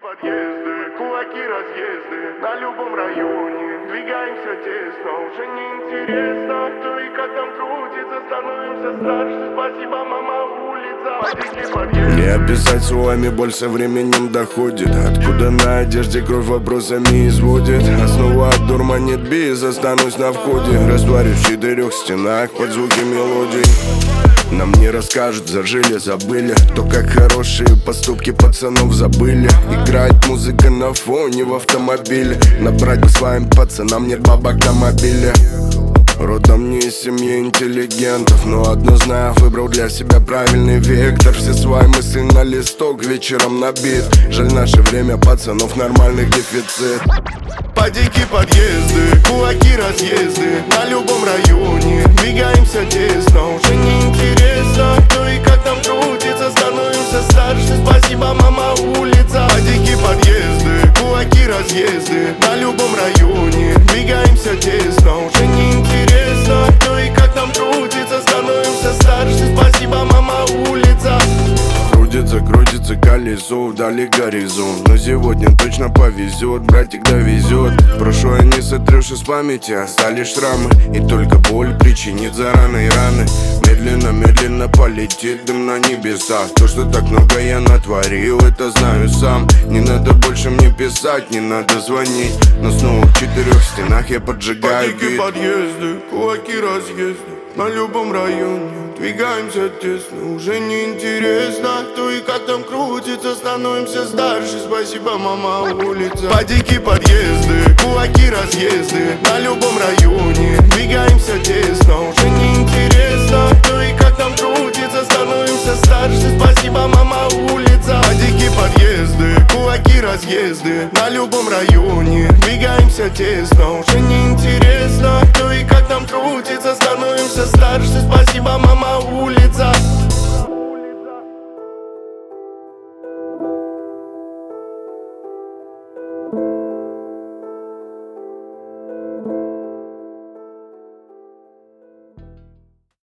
подъезды, кулаки разъезды на любом районе. Двигаемся тесно, уже не интересно, кто и как там крутится. Становимся старше, спасибо, мама, улица. Подъезды, подъезды. Не описать словами, боль со временем доходит. Откуда на одежде кровь вопросами изводит. Основа дурманит биз, останусь на входе. Растворюсь в 4 стенах под звуки мелодий. Нам не расскажут, зажили, забыли. То, как хорошие поступки пацанов забыли. Играет музыка на фоне в автомобиле. Набрать бы своим пацанам, нет бабок на мобиле. Родом не из семьи интеллигентов, но одно знаю, выбрал для себя правильный вектор. Все свои мысли на листок, вечером набит. Жаль, наше время пацанов нормальных дефицит. Подики, подъезды, кулаки, разъезды на любом районе. Двигаемся тесно, уже не интересно, кто и как там крутится. Становимся старше, спасибо, мама, улица. Подики, подъезды, кулаки, разъезды на любом районе. Двигаемся тесно, уже не интересно, кто и как там крутится. Становимся старше, спасибо, мама, улица. Крутится колесо, вдали горизонт. Но сегодня точно повезет, братик довезет. Прошлое не сотрешь из памяти, остались шрамы. И только боль причинит заранные раны. Медленно полетит дым на небеса. То, что так много я натворил, это знаю сам. Не надо больше мне писать, не надо звонить. Но снова в 4 стенах я поджигаю Подики, бит. подъезды, кулаки, разъезды на любом районе. Двигаемся тесно, уже не интересно, кто и как там крутится. Становимся старше, спасибо, мама, улица. Подики, подъезды, кулаки, разъезды на любом районе. Двигаемся тесно, уже не интересно, кто и как там крутится. Становимся старше, спасибо, мама, улица. Подики, подъезды, кулаки, разъезды на любом районе. Двигаемся тесно, уже не интересно.